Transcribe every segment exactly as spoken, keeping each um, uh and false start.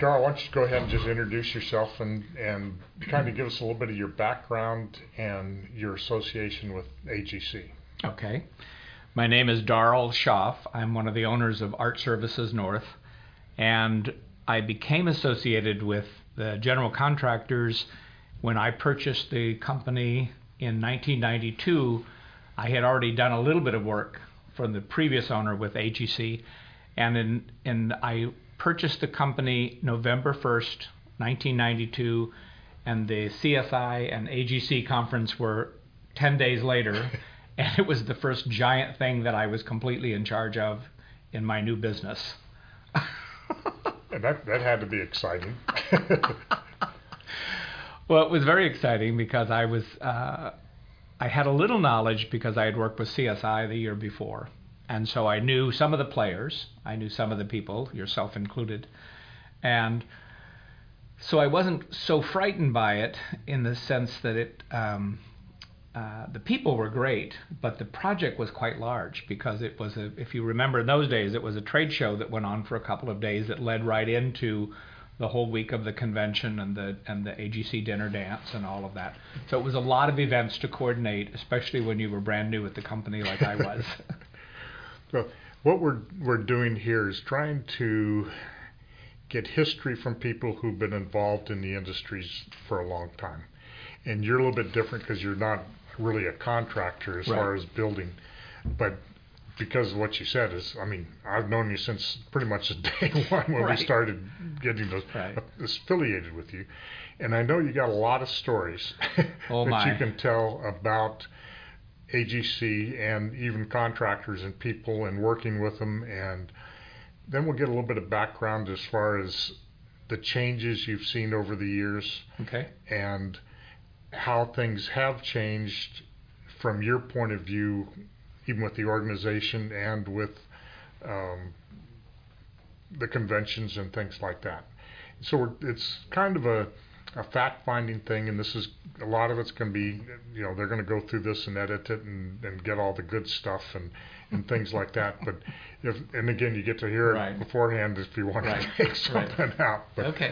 Darrell, why don't you go ahead and just introduce yourself and, and kind of give us a little bit of your background and your association with A G C. Okay. My name is Darrell Schaff. I'm one of the owners of Art Services North, and I became associated with the general contractors when I purchased the company in nineteen ninety-two. I had already done a little bit of work for the previous owner with A G C, and in, in I purchased the company November first, nineteen ninety-two, and the C S I and A G C conference were ten days later, and it was the first giant thing that I was completely in charge of in my new business. And that, that had to be exciting. Well, it was very exciting because I was uh, I had a little knowledge because I had worked with C S I the year before. And so I knew some of the players, I knew some of the people, yourself included. And so I wasn't so frightened by it in the sense that it, um, uh, the people were great, but the project was quite large because it was a, if you remember in those days, it was a trade show that went on for a couple of days that led right into the whole week of the convention and the and the A G C dinner dance and all of that. So it was a lot of events to coordinate, especially when you were brand new at the company like I was. So what we're we're doing here is trying to get history from people who've been involved in the industries for a long time. And you're a little bit different because you're not really a contractor as right. far as building, but because of what you said is, I mean, I've known you since pretty much day one when right. we started getting those right. affiliated with you. And I know you got a lot of stories oh that my. you can tell about A G C and even contractors and people and working with them, and then we'll get a little bit of background as far as the changes you've seen over the years, okay, and how things have changed from your point of view, even with the organization and with um, the conventions and things like that. So we're, it's kind of a a fact-finding thing, and this is a lot of it's going to be, you know, they're going to go through this and edit it and, and get all the good stuff and, and things like that. But if, and again, you get to hear right. it beforehand if you want right. to take something right. out. But okay.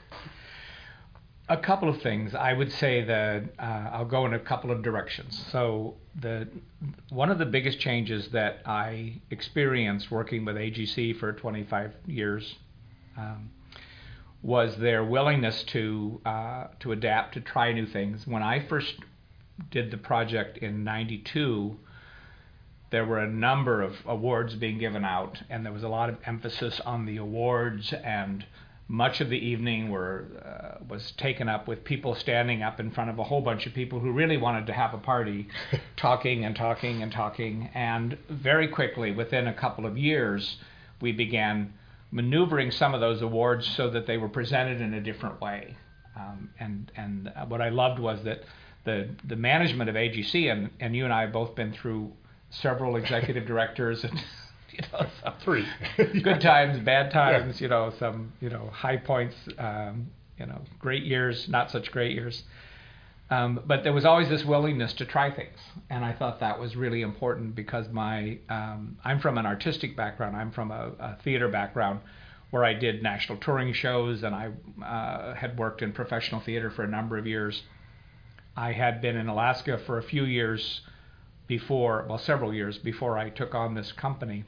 A couple of things. I would say that uh, I'll go in a couple of directions. So the one of the biggest changes that I experienced working with A G C for twenty-five years. Um, was their willingness to uh, to adapt, to try new things. When I first did the project in ninety-two, there were a number of awards being given out, and there was a lot of emphasis on the awards, and much of the evening were uh, was taken up with people standing up in front of a whole bunch of people who really wanted to have a party, talking and talking and talking. And very quickly, within a couple of years, we began maneuvering some of those awards so that they were presented in a different way. Um, and and what I loved was that the the management of A G C, and, and you and I have both been through several executive directors and you know some three good times, bad times, yeah. you know, some you know high points, um, you know, great years, not such great years. Um, but there was always this willingness to try things, and I thought that was really important because my um, I'm from an artistic background. I'm from a, a theater background where I did national touring shows, and I uh, had worked in professional theater for a number of years. I had been in Alaska for a few years before, well, several years before I took on this company,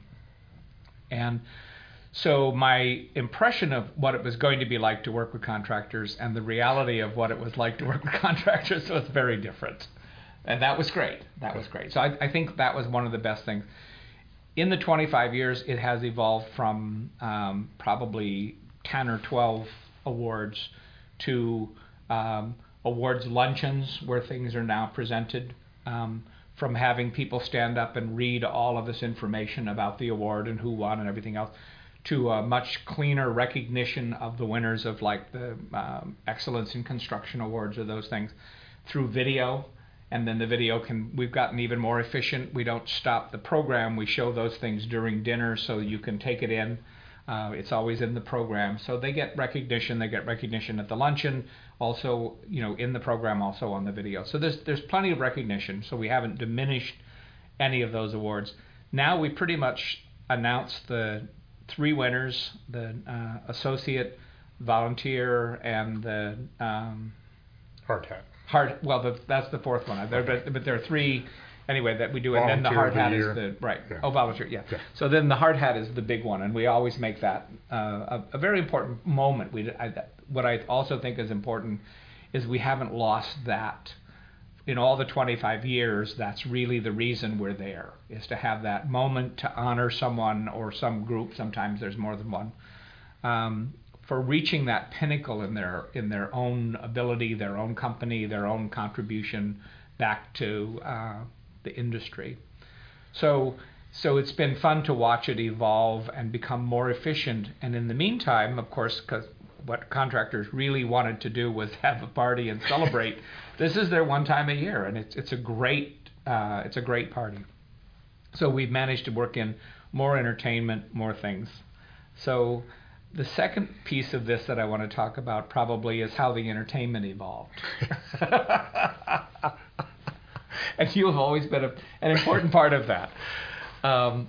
and so my impression of what it was going to be like to work with contractors and the reality of what it was like to work with contractors was very different. And that was great. That was great. So I, I think that was one of the best things. In the twenty-five years, it has evolved from um, probably ten or twelve awards to um, awards luncheons where things are now presented, um, from having people stand up and read all of this information about the award and who won and everything else, to a much cleaner recognition of the winners of like the um, Excellence in Construction Awards or those things through video. And then the video can, we've gotten even more efficient. We don't stop the program. We show those things during dinner so you can take it in. Uh, it's always in the program. So they get recognition. They get recognition at the luncheon, also, you know, in the program, also on the video. So there's there's plenty of recognition. So we haven't diminished any of those awards. Now we pretty much announce the three winners, the uh, associate, volunteer, and the um, Hard hat. hard. Well, the, that's the fourth one. There, but, but there are three anyway that we do, and then the Volunteer hard of the hat year. is the right. Yeah. Oh, volunteer, yeah. Yeah. So then the hard hat is the big one, and we always make that uh, a, a very important moment. We I, what I also think is important is we haven't lost that. In all the twenty-five years, that's really the reason we're there, is to have that moment to honor someone or some group. Sometimes there's more than one. Um, for reaching that pinnacle in their in their own ability, their own company, their own contribution back to uh, the industry. So so it's been fun to watch it evolve and become more efficient. And in the meantime, of course, because what contractors really wanted to do was have a party and celebrate. This is their one time a year, and it's it's a great uh, it's a great party. So we've managed to work in more entertainment, more things. So the second piece of this that I want to talk about probably is how the entertainment evolved. And you have always been a, an important part of that. Um,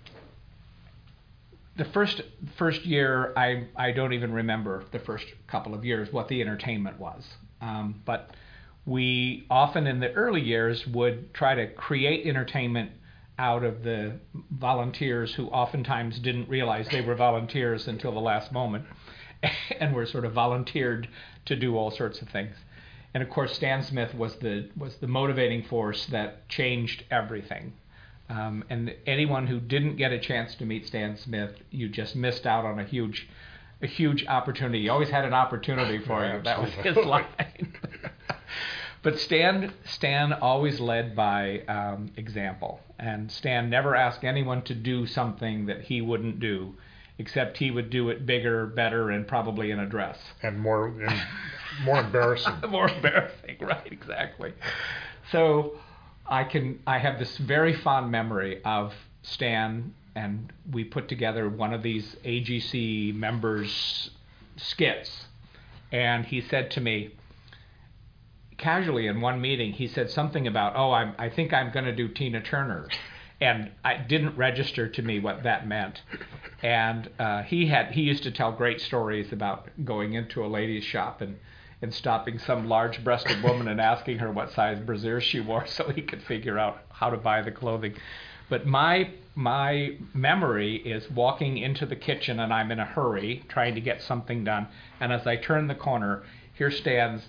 the first first year, I, I don't even remember the first couple of years what the entertainment was. Um, but we often in the early years would try to create entertainment out of the volunteers who oftentimes didn't realize they were volunteers until the last moment and were sort of volunteered to do all sorts of things. And of course, Stan Smith was the was the motivating force that changed everything. Um, and anyone who didn't get a chance to meet Stan Smith, you just missed out on a huge, a huge opportunity. He always had an opportunity for Yeah, you. That was his absolutely. line. But Stan, Stan always led by um, example, and Stan never asked anyone to do something that he wouldn't do, except he would do it bigger, better, and probably in a dress. And more and more embarrassing. More embarrassing, right? Exactly. So I can I have this very fond memory of Stan, and we put together one of these A G C members' skits, and he said to me, casually in one meeting, he said something about, oh, I'm, I think I'm going to do Tina Turner. And it didn't register to me what that meant. And uh, he had he used to tell great stories about going into a ladies' shop and, and stopping some large-breasted woman and asking her what size brassiere she wore so he could figure out how to buy the clothing. But my my memory is walking into the kitchen, and I'm in a hurry trying to get something done. And as I turn the corner, here stands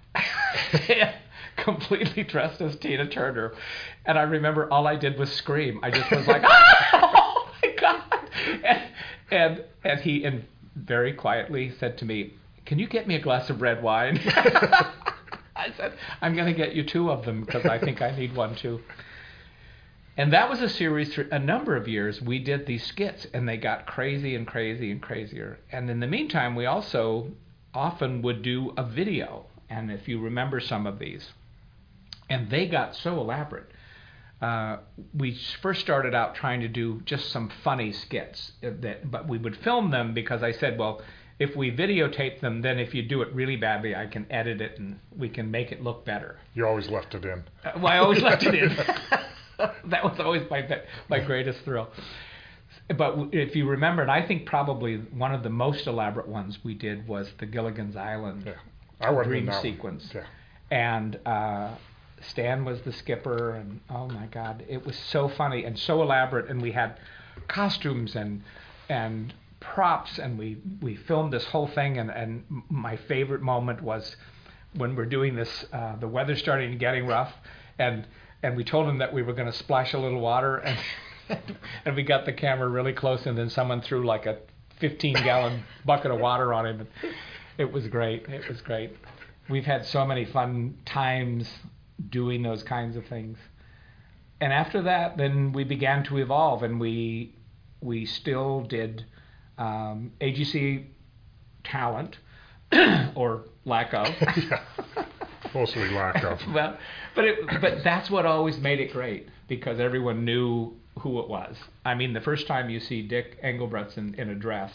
completely dressed as Tina Turner, and I remember all I did was scream. I just was like, "Oh my God!" And and, and he and very quietly said to me, "Can you get me a glass of red wine?" I said, "I'm going to get you two of them because I think I need one too." And that was a series for a number of years. We did these skits, and they got crazy and crazy and crazier. And in the meantime, we also often would do a video. And if you remember some of these, and they got so elaborate. Uh, we first started out trying to do just some funny skits, that, but we would film them because I said, well, if we videotape them, then if you do it really badly, I can edit it and we can make it look better. You always left it in. Uh, well, I always left it in. That was always my my greatest thrill. But if you remember, and I think probably one of the most elaborate ones we did was the Gilligan's Island. Yeah. I wasn't dream in that sequence. one. Yeah. And uh, Stan was the skipper, and oh my God, it was so funny and so elaborate. And we had costumes and and props, and we, we filmed this whole thing. And, and my favorite moment was when we're doing this. Uh, the weather's starting getting rough, and and we told him that we were going to splash a little water, and and we got the camera really close, and then someone threw like a fifteen gallon bucket of water on him. It was great. It was great. We've had so many fun times doing those kinds of things. And after that, then we began to evolve, and we we still did um, A G C talent, or lack of. Yeah. Mostly lack of. Well, but it, but that's what always made it great, because everyone knew who it was. I mean, the first time you see Dick Engelbret's in, in a dress,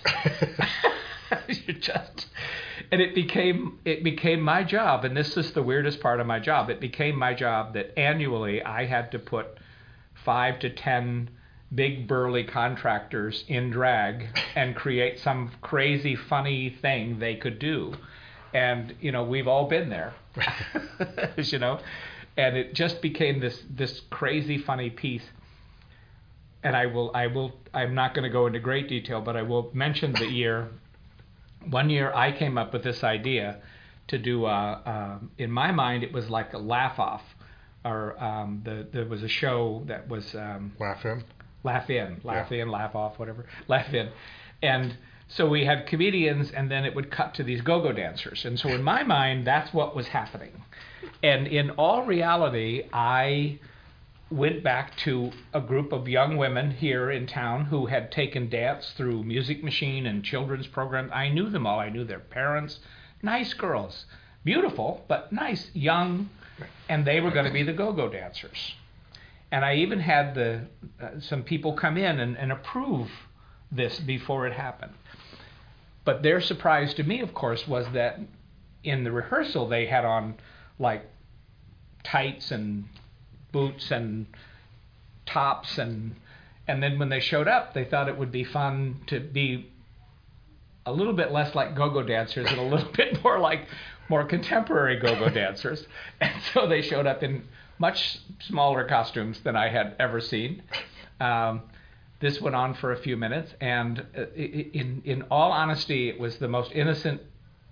you just... And it became it became my job, and this is the weirdest part of my job. It became my job that annually I had to put five to ten big burly contractors in drag and create some crazy funny thing they could do. And, you know, we've all been there, you know, and it just became this, this crazy funny piece. And I will, I will, I'm not going to go into great detail, but I will mention the year. One year I came up with this idea to do, a, um, in my mind, it was like a laugh off, or um, the, there was a show that was um, Laugh In, laugh in, laugh yeah. in, laugh off, whatever, laugh in, and so we had comedians, and then it would cut to these go-go dancers, and so in my mind, that's what was happening, and in all reality, I went back to a group of young women here in town who had taken dance through Music Machine and children's programs. I knew them all. I knew their parents. Nice girls. Beautiful, but nice, young, and they were going to be the go-go dancers. And I even had the uh, some people come in and, and approve this before it happened. But their surprise to me, of course, was that in the rehearsal they had on like tights and boots and tops, and and then when they showed up, they thought it would be fun to be a little bit less like go-go dancers and a little bit more like more contemporary go-go dancers. And so they showed up in much smaller costumes than I had ever seen. Um, this went on for a few minutes, and in in all honesty, it was the most innocent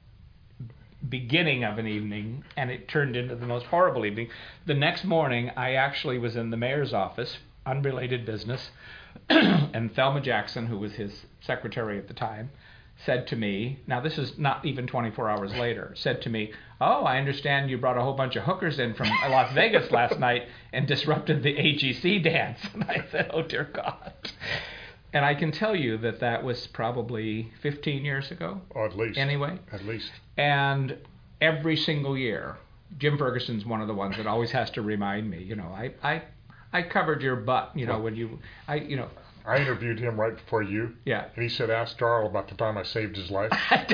beginning of an evening, and it turned into the most horrible evening. The next morning, I actually was in the mayor's office, unrelated business, and Thelma Jackson, who was his secretary at the time, said to me, now this is not even twenty-four hours later, said to me, oh, I understand you brought a whole bunch of hookers in from Las Vegas last night and disrupted the A G C dance. And I said, oh, dear God. And I can tell you that that was probably fifteen years ago. Oh, at least. Anyway. At least. And every single year, Jim Ferguson's one of the ones that always has to remind me, you know, I, I, I covered your butt, you know, Well, when you, I, you know. I interviewed him right before you. Yeah. And he said, ask Darrell about the time I saved his life.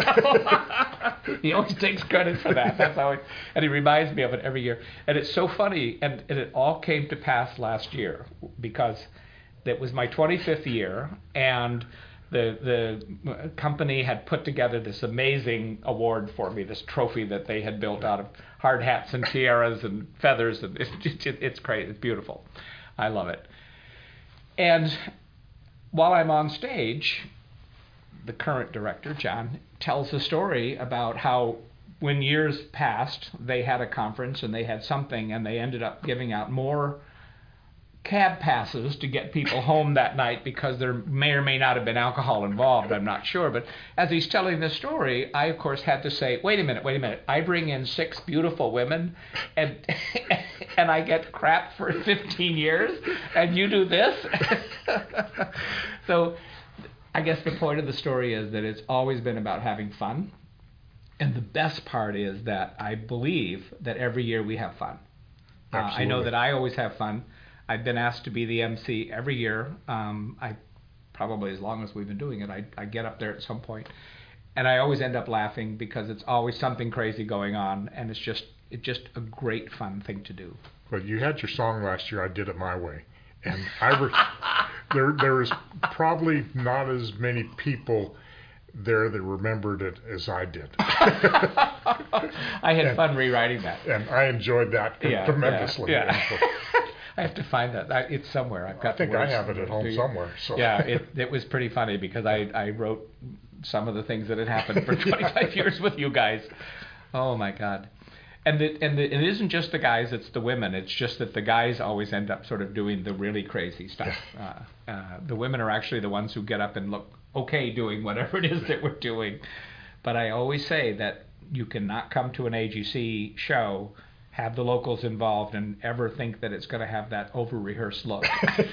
He always takes credit for that. That's how he, and he reminds me of it every year. And it's so funny, and, and it all came to pass last year because it was my twenty-fifth year, and the the company had put together this amazing award for me, this trophy that they had built out of hard hats and tiaras and feathers, and it's it, it's great, it's beautiful. I love it. And while I'm on stage, the current director, John, tells a story about how when years passed, they had a conference and they had something, and they ended up giving out more cab passes to get people home that night because there may or may not have been alcohol involved, I'm not sure. But as he's telling this story, I, of course, had to say, wait a minute, wait a minute. I bring in six beautiful women, and and I get crap for fifteen years, and you do this? So I guess the point of the story is that it's always been about having fun. And the best part is that I believe that every year we have fun. Uh, I know that I always have fun. I've been asked to be the M C every year. Um, I probably as long as we've been doing it, I, I get up there at some point, and I always end up laughing because it's always something crazy going on, and it's just it's just a great fun thing to do. But you had your song last year, I Did It My Way, and I re- there there is probably not as many people there that remembered it as I did. I had and, fun rewriting that, and I enjoyed that yeah, tremendously. Yeah, yeah. I have to find that. I, it's somewhere. I've got I think the I words. have it at home somewhere. So. Yeah, it, it was pretty funny because I, I wrote some of the things that had happened for twenty-five years with you guys. Oh my God. And the, and the, it isn't just the guys, it's the women. It's just that the guys always end up sort of doing the really crazy stuff. Uh, uh, the women are actually the ones who get up and look okay doing whatever it is that we're doing. But I always say that you cannot come to an A G C show, have the locals involved, and ever think that it's going to have that over-rehearsed look.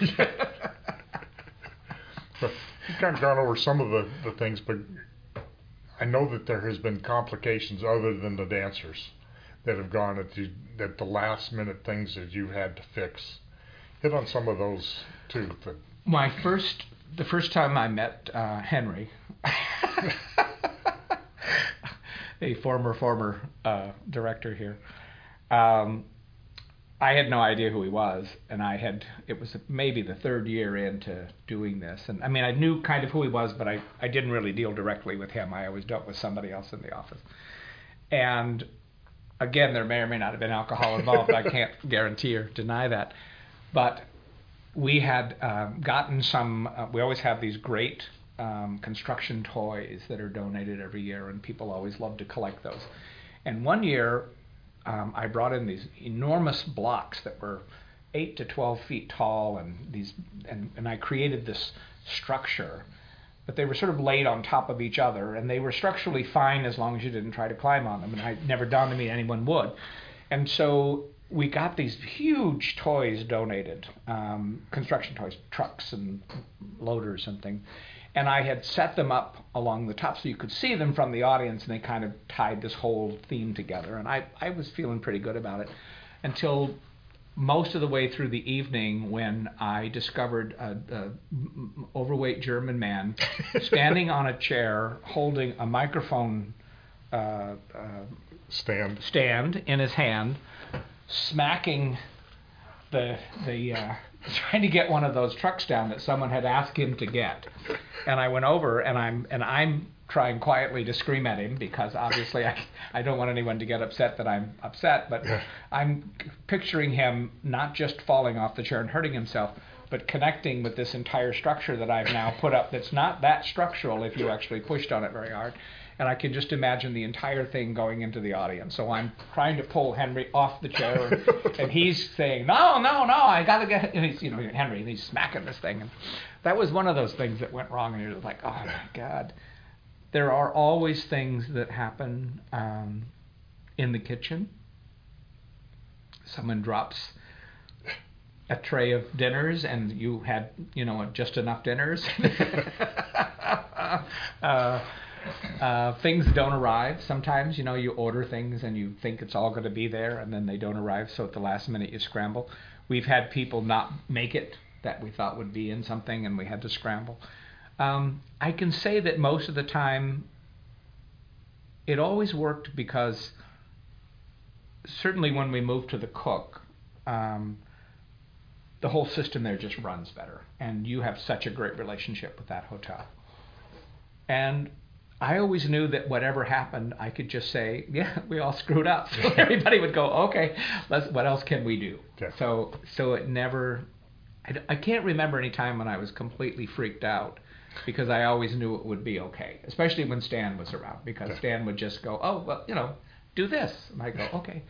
But you've kind of gone over some of the, the things, but I know that there has been complications other than the dancers that have gone at the, at the last minute things that you've had to fix. Hit on some of those too. But. My first, the first time I met uh, Henry, a former, former uh, director here, um, I had no idea who he was, and I had, it was maybe the third year into doing this. And I mean, I knew kind of who he was, but I, I didn't really deal directly with him. I always dealt with somebody else in the office. And again, there may or may not have been alcohol involved. I can't guarantee or deny that. But we had um, gotten some, uh, we always have these great um, construction toys that are donated every year, and people always love to collect those. And one year, Um, I brought in these enormous blocks that were eight to twelve feet tall, and these, and, and I created this structure, but they were sort of laid on top of each other, and they were structurally fine as long as you didn't try to climb on them. And it never dawned on me anyone would. And so we got these huge toys donated, um, construction toys, trucks and loaders and things. And I had set them up along the top so you could see them from the audience, and they kind of tied this whole theme together. And I, I was feeling pretty good about it until most of the way through the evening, when I discovered a, a overweight German man standing on a chair holding a microphone uh, uh, stand stand in his hand, smacking the the uh, trying to get one of those trucks down that someone had asked him to get. And I went over, and I'm and I'm trying quietly to scream at him, because obviously I I don't want anyone to get upset that I'm upset, but Yeah. I'm picturing him not just falling off the chair and hurting himself, but connecting with this entire structure that I've now put up that's not that structural if you actually pushed on it very hard. And I can just imagine the entire thing going into the audience. So I'm trying to pull Henry off the chair, and, and he's saying, no, no, no, I got to get, and he's, you know, Henry, and he's smacking this thing. And that was one of those things that went wrong, and you're like, oh my God. There are always things that happen um, in the kitchen. Someone drops a tray of dinners, and you had, you know, just enough dinners. uh, Uh, things don't arrive. Sometimes, you know, you order things and you think it's all going to be there, and then they don't arrive, so at the last minute you scramble. We've had people not make it that we thought would be in something, and we had to scramble. Um, I can say that most of the time it always worked, because certainly when we moved to the Cook, um, the whole system there just runs better, and you have such a great relationship with that hotel. And I always knew that whatever happened, I could just say, yeah, we all screwed up. So everybody would go, okay, let's, what else can we do? Okay. So so it never, I, I can't remember any time when I was completely freaked out, because I always knew it would be okay, especially when Stan was around, because Okay. Stan would just go, oh, well, you know, do this. And I go, okay.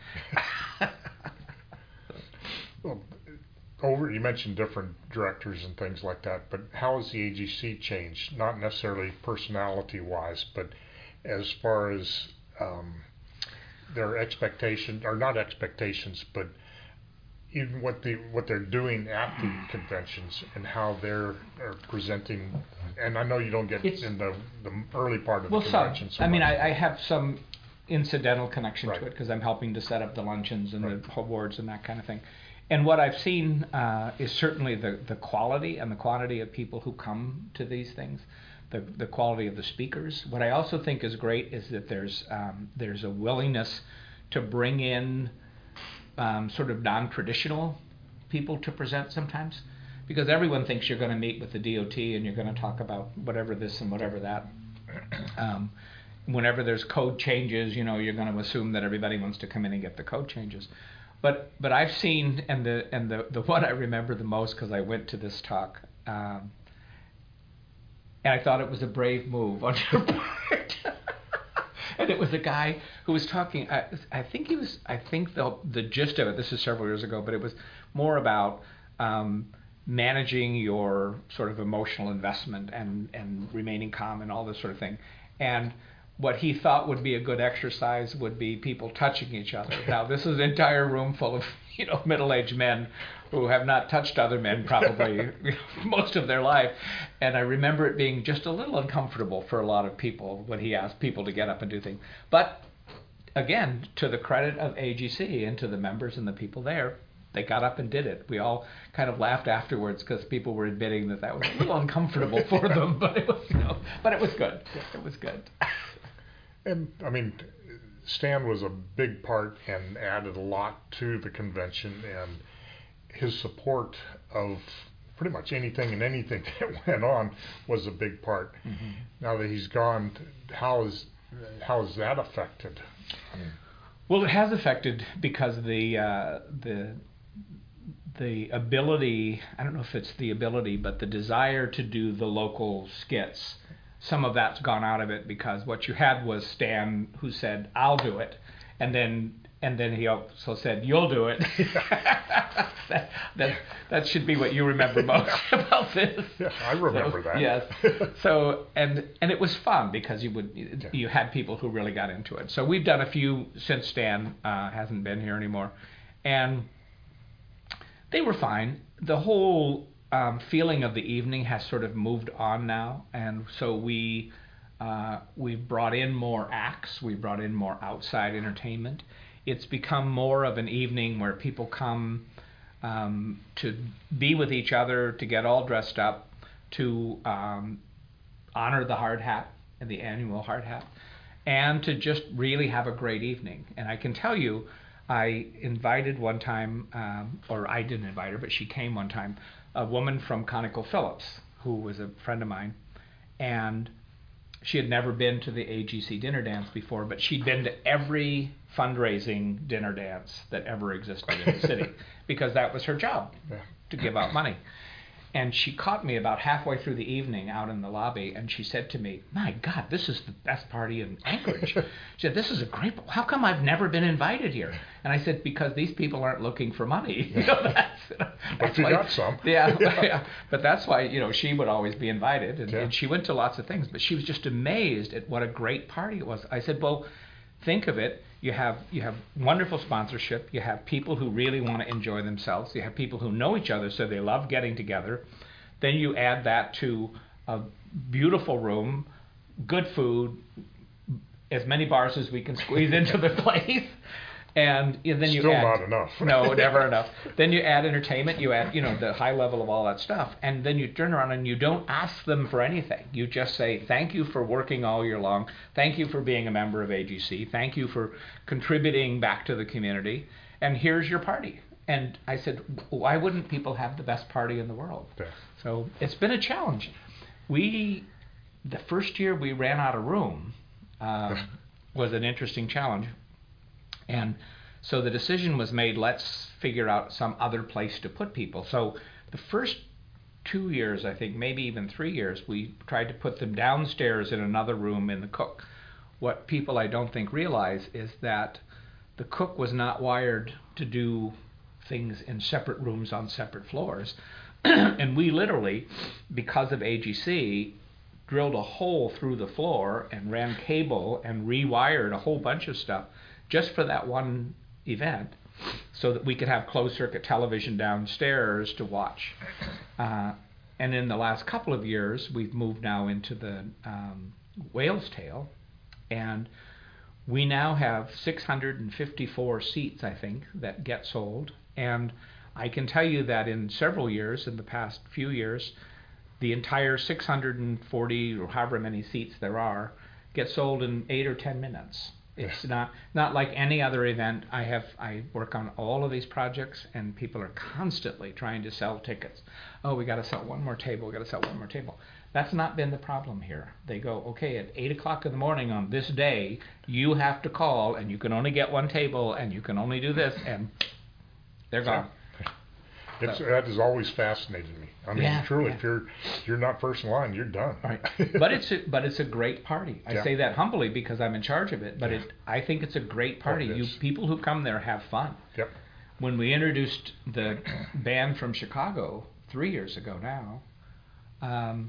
Well, over, you mentioned different directors and things like that, but how has the A G C changed? Not necessarily personality-wise, but as far as um, their expectations, or not expectations, but even what the what they're doing at the conventions and how they're are presenting. And I know you don't get It's- in the, the early part of Well, the some. convention. so I mean, much. I, I have some incidental connection Right. to it, because I'm helping to set up the luncheons and Right. the awards and that kind of thing. And what I've seen uh, is certainly the, the quality and the quantity of people who come to these things, the the quality of the speakers. What I also think is great is that there's um, there's a willingness to bring in um, sort of non-traditional people to present sometimes, because everyone thinks you're going to meet with the D O T and you're going to talk about whatever this and whatever that. Um, whenever there's code changes, you know, you're going to assume that everybody wants to come in and get the code changes. But but I've seen, and the and the, the one I remember the most, because I went to this talk, um, and I thought it was a brave move on your part. And it was a guy who was talking. I, I think he was. I think the the gist of it. This is several years ago, but it was more about um, managing your sort of emotional investment and and remaining calm and all this sort of thing. And what he thought would be a good exercise would be people touching each other. Now, this is an entire room full of, you know, middle-aged men who have not touched other men probably you know, most of their life. And I remember it being just a little uncomfortable for a lot of people when he asked people to get up and do things. But again, to the credit of A G C and to the members and the people there, they got up and did it. We all kind of laughed afterwards, because people were admitting that that was a little uncomfortable for them, but it was, you know, but it was good. It was good. And I mean, Stan was a big part and added a lot to the convention, and his support of pretty much anything and anything that went on was a big part. Mm-hmm. Now that he's gone, how is how has that affected? I mean, well, it has affected because the uh, the the ability, I don't know if it's the ability, but the desire to do the local skits, some of that's gone out of it, because what you had was Stan who said, I'll do it, and then and then he also said, you'll do it. that, that that should be what you remember most about this. Yeah, I remember so, that. Yes. So and and it was fun because you would yeah. you had people who really got into it. So we've done a few since Stan uh, hasn't been here anymore, and they were fine. The whole um, feeling of the evening has sort of moved on now, and so we uh, we've brought in more acts. We brought in more outside entertainment. It's become more of an evening where people come um, to be with each other, to get all dressed up, to um, honor the hard hat and the annual hard hat, and to just really have a great evening. And I can tell you, I invited one time, um, or I didn't invite her, but she came one time, a woman from ConocoPhillips, who was a friend of mine, and she had never been to the A G C dinner dance before, but she'd been to every fundraising dinner dance that ever existed in the city, because that was her job, yeah. to give out money. And she caught me about halfway through the evening out in the lobby, and she said to me, my God, this is the best party in Anchorage. She said, this is a great, how come I've never been invited here? And I said, because these people aren't looking for money. You know, that's, but that's you why, got some. Yeah, yeah, but that's why, you know, she would always be invited, and, yeah. and she went to lots of things, but she was just amazed at what a great party it was. I said, well, think of it. You have you have wonderful sponsorship. You have people who really want to enjoy themselves. You have people who know each other, so they love getting together. Then you add that to a beautiful room, good food, as many bars as we can squeeze into the place, and you know, then you Still add, not enough. No, never enough. Then you add entertainment. You add, you know, the high level of all that stuff, and then you turn around and you don't ask them for anything. You just say, "Thank you for working all year long. Thank you for being a member of A G C. Thank you for contributing back to the community. And here's your party." And I said, "Why wouldn't people have the best party in the world?" Yeah. So it's been a challenge. We, the first year we ran out of room, um, was an interesting challenge. And so the decision was made, let's figure out some other place to put people. So the first two years, I think, maybe even three years, we tried to put them downstairs in another room in the cook. What people I don't think realize is that the cook was not wired to do things in separate rooms on separate floors. And we literally, because of A G C, drilled a hole through the floor and ran cable and rewired a whole bunch of stuff just for that one event, so that we could have closed circuit television downstairs to watch. Uh, and in the last couple of years, we've moved now into the um, Whale's Tail, and we now have six hundred fifty-four seats, I think, that get sold. And I can tell you that in several years, in the past few years, the entire six hundred forty or however many seats there are get sold in eight or ten minutes. It's not not like any other event. I have I work on all of these projects, and people are constantly trying to sell tickets. Oh, we got to sell one more table. We got to sell one more table. That's not been the problem here. They go, okay, at eight o'clock in the morning on this day, you have to call, and you can only get one table, and you can only do this, and they're gone. It's, So. that has always fascinated me. I mean, Yeah, truly, yeah. if you're if you're not first in line, you're done. Right. But it's a, but it's a great party. I Yeah. say that humbly because I'm in charge of it. But Yeah. it I think it's a great party. Oh, it you is. people who come there have fun. Yep. When we introduced the band from Chicago three years ago now, um,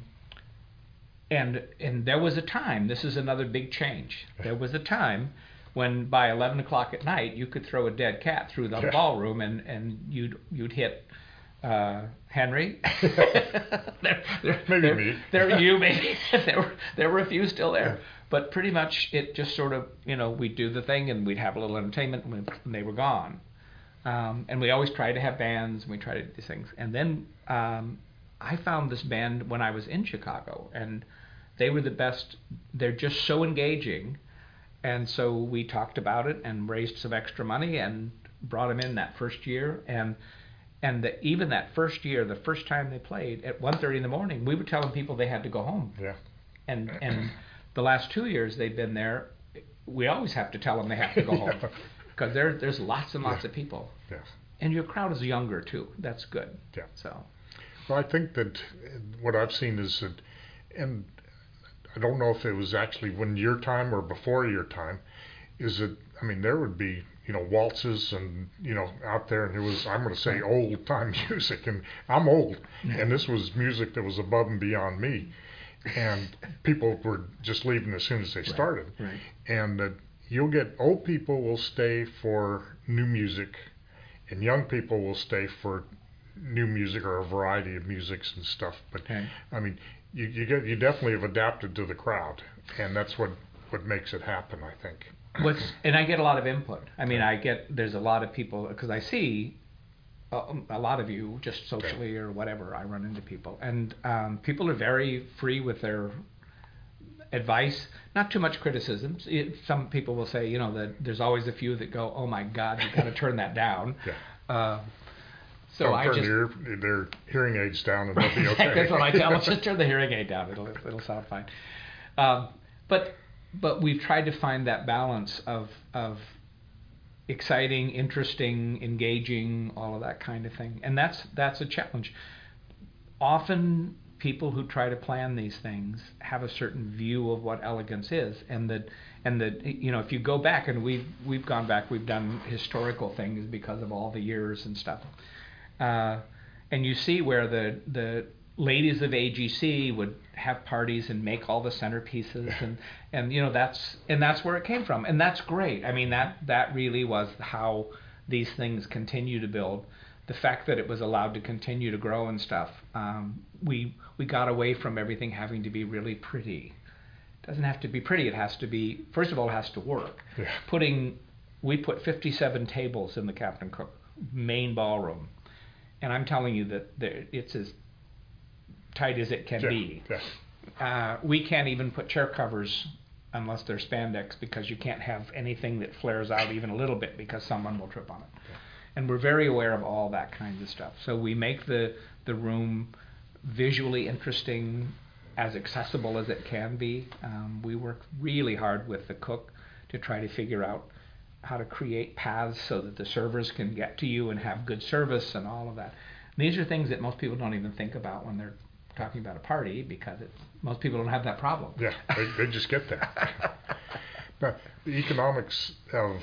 and and there was a time. This is another big change. There was a time when by eleven o'clock at night you could throw a dead cat through the Yeah. ballroom and, and you'd you'd hit uh, Henry. there, there, Maybe there, me. There you maybe. there were there were a few still there, but pretty much it just sort of, you know, we'd do the thing and we'd have a little entertainment and they were gone. Um, and we always tried to have bands and we tried to do these things. And then um, I found this band when I was in Chicago, and they were the best. They're just so engaging. And so we talked about it and raised some extra money and brought them in that first year. And and the, even that first year, the first time they played, at one thirty in the morning, we were telling people they had to go home. Yeah. And and the last two years they've been there, we always have to tell them they have to go home. Because there, there's lots and lots Yeah. of people. Yeah. And your crowd is younger, too. That's good. Yeah. So. Well, I think that what I've seen is that, and I don't know if it was actually when your time or before your time, is that, I mean, there would be, you know, waltzes and, you know, out there, and it was, I'm going to say old time music, and I'm old, and this was music that was above and beyond me. And people were just leaving as soon as they started. Right. Right. And that you'll get old people will stay for new music, and young people will stay for new music or a variety of musics and stuff. But Okay. I mean, you you get you definitely have adapted to the crowd, and that's what what makes it happen, I think. What's, and I get a lot of input. I mean, I get, there's a lot of people, because I see a, a lot of you just socially or whatever, I run into people. And um, people are very free with their advice, not too much criticism. It, some people will say, you know, that there's always a few that go, oh my God, you got to turn that down. Yeah. Uh, so Don't I turn just, their, their hearing aids down and they'll be okay. that's what I tell them. Just turn the hearing aid down. It'll it'll sound fine. Um, but but we've tried to find that balance of of exciting, interesting, engaging, all of that kind of thing, and that's that's a challenge. Often people who try to plan these things have a certain view of what elegance is, and that and that you know, if you go back, and we've we've gone back, we've done historical things because of all the years and stuff, uh, and you see where the the ladies of A G C would have parties and make all the centerpieces, and and you know, that's and that's where it came from, and that's great. I mean, that that really was how these things continue to build. The fact that it was allowed to continue to grow and stuff, um, we we got away from everything having to be really pretty. It doesn't have to be pretty. It has to be, first of all, it has to work. Yeah. Putting, we put fifty-seven tables in the Captain Cook main ballroom, and I'm telling you that there, it's as tight as it can Yeah. be. Yeah. Uh, we can't even put chair covers unless they're spandex, because you can't have anything that flares out even a little bit, because someone will trip on it. Yeah. And we're very aware of all that kind of stuff. So we make the the room visually interesting, as accessible as it can be. Um, we work really hard with the cook to try to figure out how to create paths so that the servers can get to you and have good service and all of that. And these are things that most people don't even think about when they're talking about a party, because it's, most people don't have that problem. Yeah, they, they just get that. But the economics of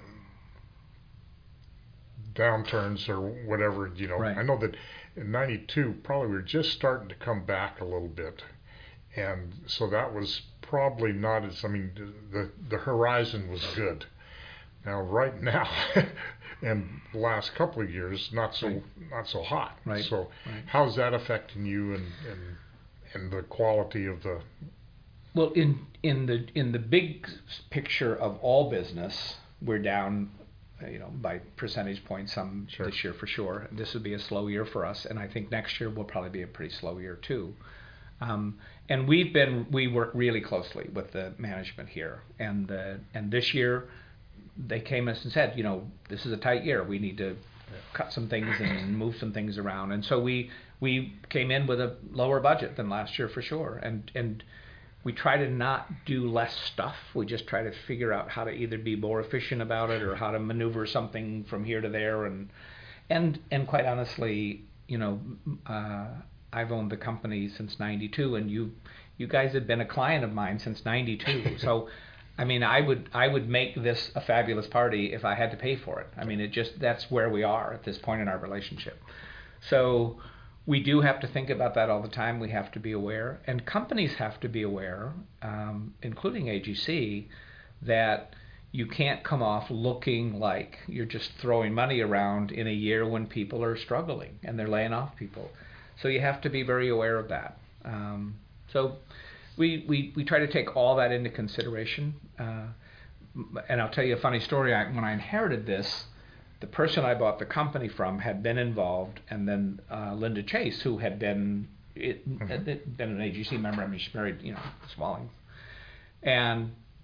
downturns or whatever, you know, Right. I know that in ninety-two probably we were just starting to come back a little bit, and so that was probably not as, I mean, the the horizon was good. Now right now and the last couple of years, not so Right. not so hot. Right. So Right. how's that affecting you and, and and the quality of the? Well, in in the in the big picture of all business, we're down, uh, you know, by percentage points some Sure. this year for sure. This would be a slow year for us, and I think next year will probably be a pretty slow year too. Um, and we've been we work really closely with the management here, and the and this year they came to us and said, you know, this is a tight year. We need to cut some things and move some things around, and so we we came in with a lower budget than last year for sure, and and. We try to not do less stuff. We just try to figure out how to either be more efficient about it or how to maneuver something from here to there. And and and quite honestly, you know, uh, I've owned the company since ninety-two, and you you guys have been a client of mine since ninety-two. So, I mean, I would I would make this a fabulous party if I had to pay for it. I mean, it just that's where we are at this point in our relationship. So. We do have to think about that all the time. We have to be aware, and companies have to be aware, um, including A G C, that you can't come off looking like you're just throwing money around in a year when people are struggling and they're laying off people. So you have to be very aware of that. Um, so we, we, we try to take all that into consideration. Uh, and I'll tell you a funny story. I, when I inherited this, the person I bought the company from had been involved, and then uh, Linda Chase, who had been it, Mm-hmm. had been an A G C member. I mean, she married, you know, Swallings, and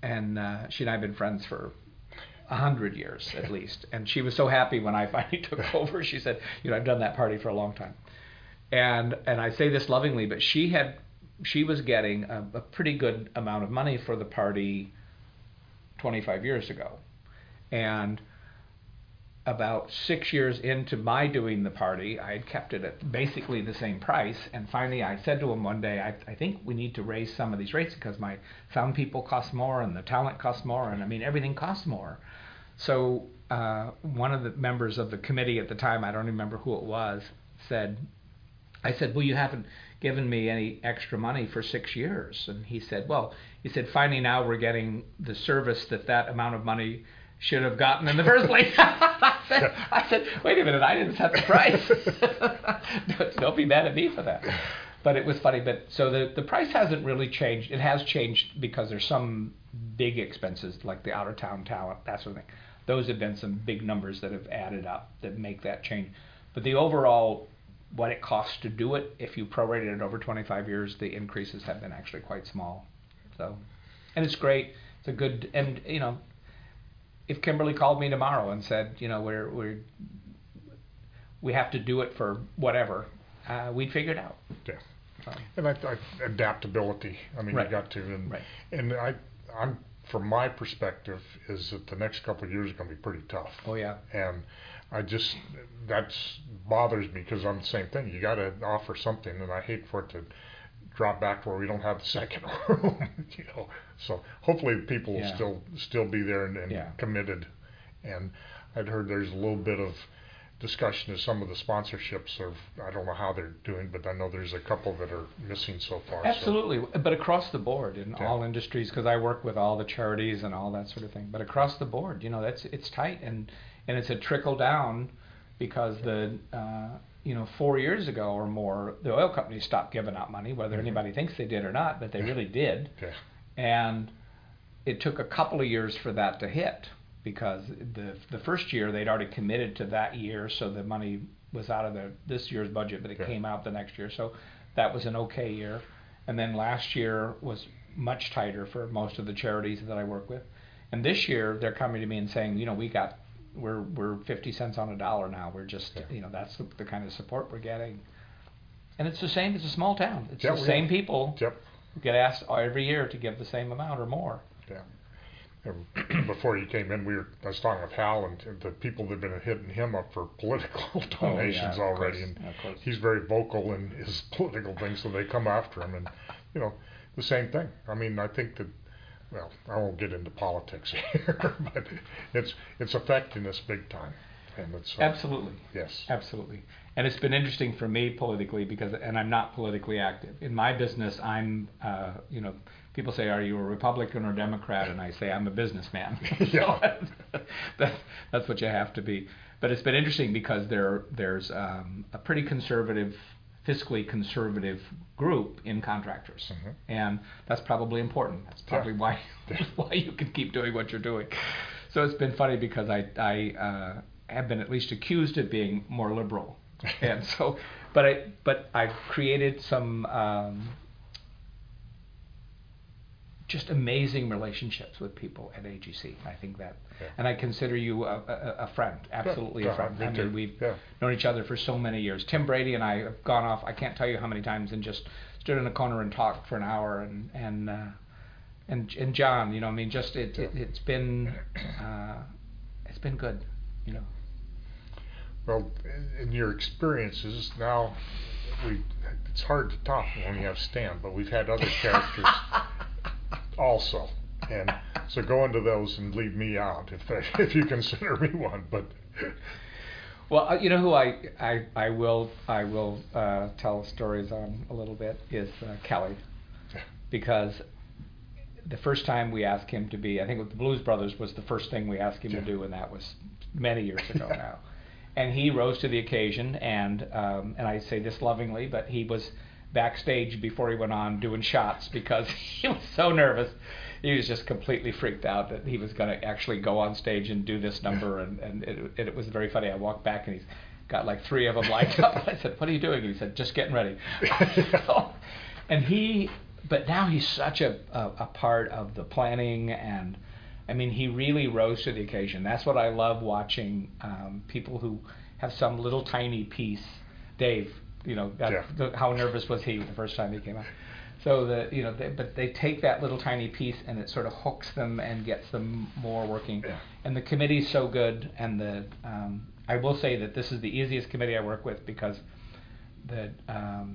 and uh, she and I have been friends for a hundred years at least. And she was so happy when I finally took over. She said, you know, I've done that party for a long time. And and I say this lovingly, but she had she was getting a, a pretty good amount of money for the party twenty-five years ago. And about six years into my doing the party, I had kept it at basically the same price. And finally I said to him one day, I, I think we need to raise some of these rates because my sound people cost more and the talent costs more. And I mean, everything costs more. So uh, one of the members of the committee at the time, I don't remember who it was, said, I said, well, you haven't given me any extra money for six years. And he said, well, he said, finally now we're getting the service that that amount of money should have gotten in the first place. I, said, I said, wait a minute, I didn't set the price. don't, don't be mad at me for that. But it was funny. But so the, the price hasn't really changed. It has changed because there's some big expenses like the out-of-town talent, that sort of thing. Those have been some big numbers that have added up that make that change. But the overall, what it costs to do it, if you prorated it over twenty-five years, the increases have been actually quite small. So, and it's great. It's a good, and you know, if Kimberly called me tomorrow and said, you know, we're we're we have to do it for whatever, uh, we'd figure it out. Yeah. So. And I, I, adaptability. I mean, right. you got to, and right. and I, I'm from my perspective is that the next couple of years are going to be pretty tough. Oh yeah. And I just that's bothers me because I'm the same thing. You got to offer something, and I hate for it to drop back to where we don't have the second room. You know, so hopefully people yeah. will still still be there and, and yeah. committed. And I'd heard there's a little bit of discussion of some of the sponsorships of I don't know how they're doing, but I know there's a couple that are missing so far. Absolutely, so. But across the board in yeah. all industries, because I work with all the charities and all that sort of thing. But across the board, you know, that's it's tight and and it's a trickle down because the uh, you know four years ago or more the oil companies stopped giving out money, whether mm-hmm. anybody thinks they did or not, but they yeah. really did. Yeah. And it took a couple of years for that to hit. Because the the first year they'd already committed to that year, so the money was out of the this year's budget, but it okay. came out the next year, so that was an okay year. And then last year was much tighter for most of the charities that I work with. And this year they're coming to me and saying, you know, we got we're we're fifty cents on a dollar now. We're just yeah. you know that's the, the kind of support we're getting. And it's the same. It's a small town. It's yep, the same yep. people yep. who get asked every year to give the same amount or more. Yeah. Before you came in, we were I was talking with Hal and the people that have been hitting him up for political donations oh, yeah, already, course, and he's very vocal in his political things, so they come after him, and you know the same thing. I mean, I think that well, I won't get into politics here, but it's it's affecting us big time, and it's uh, absolutely yes, absolutely. And it's been interesting for me politically because, and I'm not politically active in my business. I'm, uh, you know, people say, "Are you a Republican or Democrat?" And I say, "I'm a businessman." Yeah. that's that's what you have to be. But it's been interesting because there there's um, a pretty conservative, fiscally conservative group in contractors, mm-hmm. and that's probably important. That's probably yeah. why why you can keep doing what you're doing. So it's been funny because I I uh, have been at least accused of being more liberal. And so, but I, but I've created some um, just amazing relationships with people at A G C. I think that, yeah. and I consider you a, a, a friend, absolutely yeah, a friend. me I mean, too. we've yeah. known each other for so many years. Tim Brady and I have gone off. I can't tell you how many times, and just stood in a corner and talked for an hour. And and uh, and and John, you know, I mean, just it, it it's been uh, it's been good, you know. Well, in your experiences now, we it's hard to talk when you have Stan, but we've had other characters also, and so go into those and leave me out if that, if you consider me one. But well, you know who I I, I will I will uh, tell stories on a little bit is uh, Kelly, because the first time we asked him to be, I think with the Blues Brothers was the first thing we asked him yeah. to do, and that was many years ago now. And he rose to the occasion, and um, and I say this lovingly, but he was backstage before he went on doing shots because he was so nervous. He was just completely freaked out that he was going to actually go on stage and do this number, and, and it, it was very funny. I walked back, and he's got like three of them lined up. I said, "What are you doing?" And he said, "Just getting ready." So, and he but now he's such a, a, a part of the planning, and I mean, he really rose to the occasion. That's what I love watching, um, people who have some little tiny piece. Dave, you know, got, Yeah. the, how nervous was he the first time he came out? So the you know, they, but they take that little tiny piece and it sort of hooks them and gets them more working. Yeah. And the committee's so good, and the um, I will say that this is the easiest committee I work with because the um,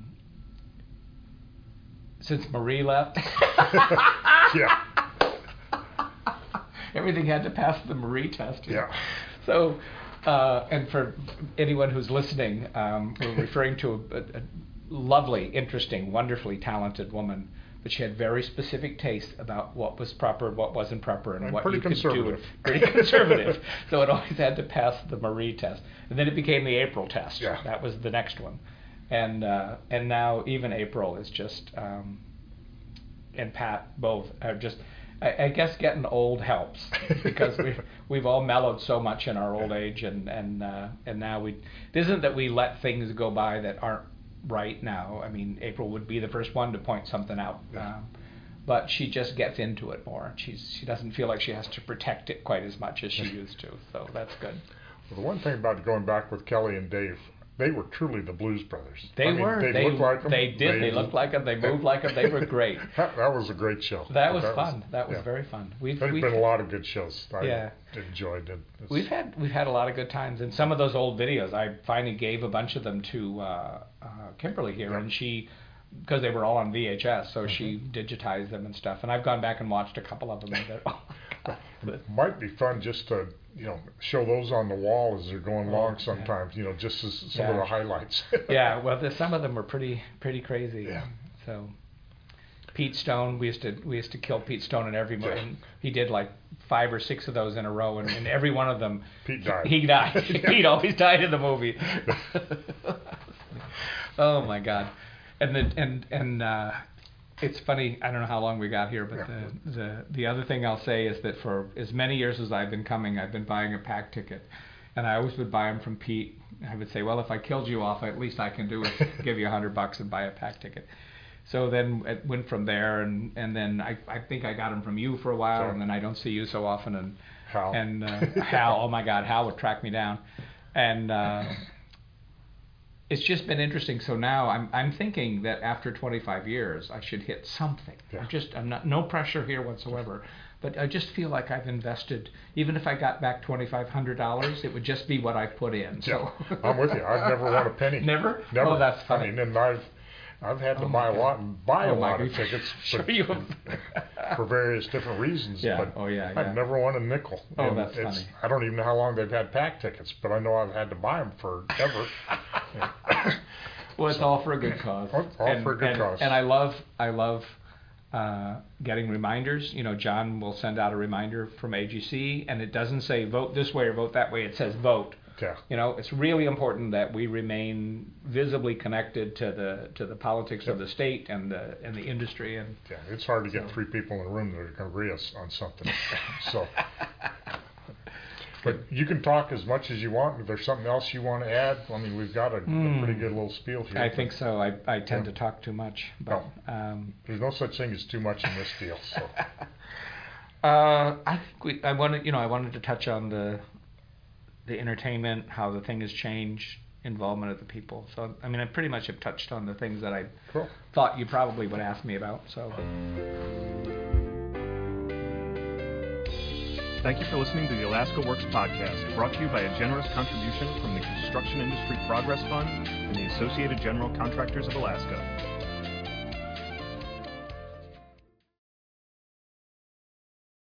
since Marie left, Yeah. everything had to pass the Marie test. Yeah. So, uh, and for anyone who's listening, um, we're referring to a, a, a lovely, interesting, wonderfully talented woman, but she had very specific taste about what was proper, what wasn't proper, and, And what pretty you could do. conservative. Pretty conservative. So it always had to pass the Marie test, and then it became the April test. Yeah. That was the next one, and uh, and now even April is just, um, and Pat both are just. I, I guess getting old helps because we we've all mellowed so much in our old age, and and uh, and now we. It isn't that we let things go by that aren't right now. I mean, April would be the first one to point something out, Yeah. um, but she just gets into it more. She's she doesn't feel like she has to protect it quite as much as she used to. So that's good. Well, the one thing about going back with Kelly and Dave, they were truly the Blues Brothers. They I mean, were. They, They looked like them. They did. They, looked like them. They moved like them. They were great. That, that was a great show. That was fun. that was yeah. very fun. We've There's we've, been a lot of good shows. I Yeah. enjoyed it. It's, We've had we've had a lot of good times, and some of those old videos, I finally gave a bunch of them to uh, uh, Kimberly here, Yeah. and she, because they were all on V H S, so Mhm. she digitized them and stuff, and I've gone back and watched a couple of them, and they're, oh my God. It might be fun just to, you know, show those on the wall as they're going Oh, along yeah. sometimes, you know, just as some of Yeah. the highlights. Yeah, well, the, some of them were pretty pretty crazy. Yeah. So, Pete Stone, we used to we used to kill Pete Stone in every mo- Yeah. and he did like five or six of those in a row, and, and every one of them Pete died. He died. Pete always died in the movie. Oh my God, and the and and uh, it's funny. I don't know how long we got here, but Yeah. the, the the other thing I'll say is that for as many years as I've been coming, I've been buying a pack ticket, and I always would buy them from Pete. I would say, well, if I killed you off, at least I can do is give you a hundred bucks and buy a pack ticket. So then it went from there, and, and then I, I think I got them from you for a while, Sure. and then I don't see you so often, and Hal. and uh, Hal, oh my God, Hal would track me down, and uh, it's just been interesting. So now I'm I'm thinking that after twenty-five years, I should hit something. Yeah. I'm just I'm not no pressure here whatsoever, but I just feel like I've invested. Even if I got back twenty-five hundred dollars, it would just be what I put in. So Yeah, I'm with you. I've never won a penny. Never? Never. Oh, that's funny. I mean, and I've I've had to Oh, buy my a lot God. and buy Oh, a my lot of God. tickets, Sure but you have. for various different reasons. Yeah. But Oh, yeah, I've yeah. never won a nickel. Oh, And that's it's, funny. I don't even know how long they've had pack tickets, but I know I've had to buy them forever. Well, it's all for a good cause. All- all and, for a good and, cause. And I love, I love uh, getting reminders. You know, John will send out a reminder from A G C, and it doesn't say vote this way or vote that way. It says vote. Yeah. You know, it's really important that we remain visibly connected to the to the politics of the state and the and the industry. And Yeah, it's hard to get So- three people in a room that are going to agree us on something. So, but you can talk as much as you want. If there's something else you want to add, I mean, we've got a, Hmm. a pretty good little spiel here. I but think so. I I tend Yeah. to talk too much, but um, There's no such thing as too much in this deal. So, Uh, I think we. I wanted, you know, I wanted to touch on the, the entertainment, how the thing has changed, involvement of the people. So, I mean, I pretty much have touched on the things that I cool. thought you probably would ask me about. So, Thank you for listening to the Alaska Works podcast, brought to you by a generous contribution from the Construction Industry Progress Fund and the Associated General Contractors of Alaska.